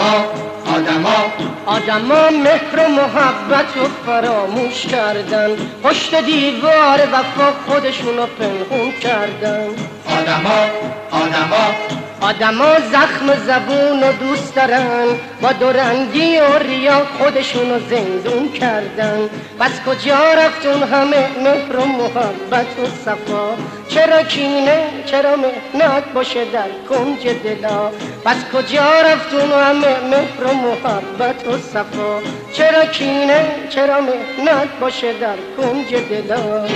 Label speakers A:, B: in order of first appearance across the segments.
A: آدما مهر و محبت رو فراموش کردن، پشت دیوار وفا خودشونو پنهون کردن. آدما زخم زبون رو دوست دارن، با دورنگی و ریا خودشونو زندون کردن. بس کجا رفت اون همه مهر و محبت و صفا؟ چرا کینه، چرا مهنت باشه در کنج دلا؟ بس کجا رفت اون همه مهر و محبت و صفا؟ چرا کینه، چرا مهنت باشه در کنج دلا؟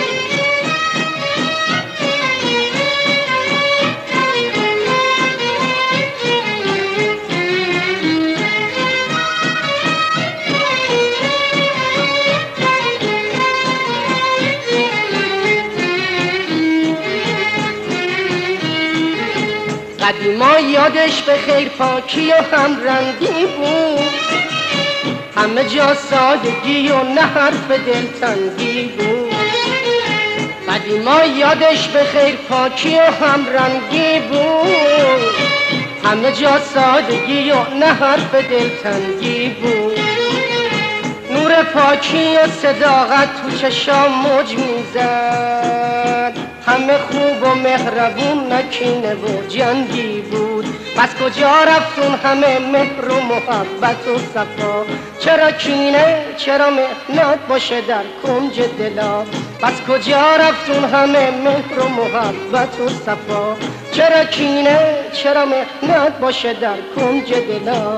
A: قدیما یادش به خیر پاکی و همرنگی بود، همه جا سادگی و نه حرف دلتنگی بود. قدیما یادش به خیر پاکی و همرنگی بود، همه جا سادگی و نه حرف دلتنگی بود. نور پاکی و صداقت تو چشام موج میزد، همه خوب و مهربون نکینه و جنگی بود. بس کجا رفت اون همه مهر و محبت و صفا؟ چرا کینه، چرا مهنت باشه در کنج دلا؟ بس کجا رفت اون همه مهر و محبت و صفا؟ چرا کینه، چرا مهنت باشه در کنج دلا؟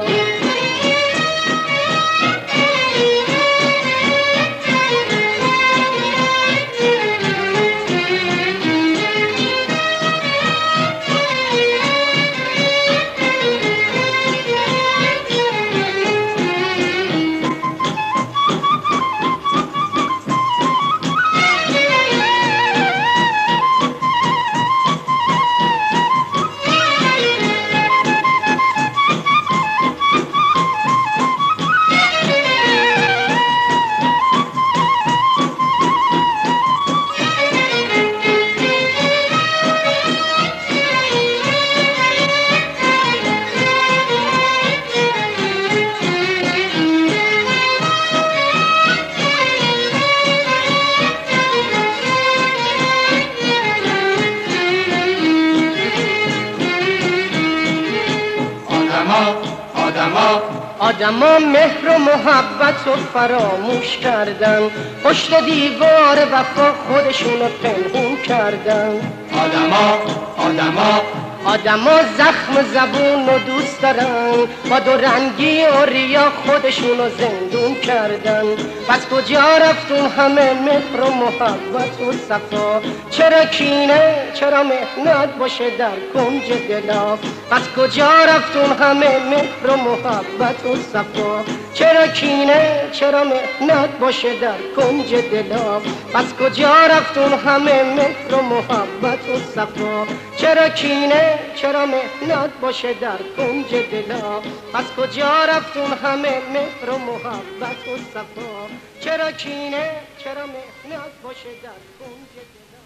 A: آدما مهر و محبت رو فراموش کردن، پشت دیوار وفا خودشونو پنهون کردن. آدما زخم زبون رو دوست دارن، با دورنگی و ریا خودشونو زندون کردن. پس کجا رفت اون همه مهر و محبت و صفا؟ چرا کینه، چرا مهنت باشه در کنج دلا؟ پس کجا رفت اون همه مهر و محبت و صفا؟ چرا کینه، چرا مهنت باشه در کنج دلا؟ پس کجا رفت اون همه مهر و محبت و صفا؟ چرا کینه، چرا مهنت باشه در کنج دلا؟ پس کجا رفت اون همه مهر و محبت و صفا؟ چرا کینه، چرا مهنت باشه در کنج دلا؟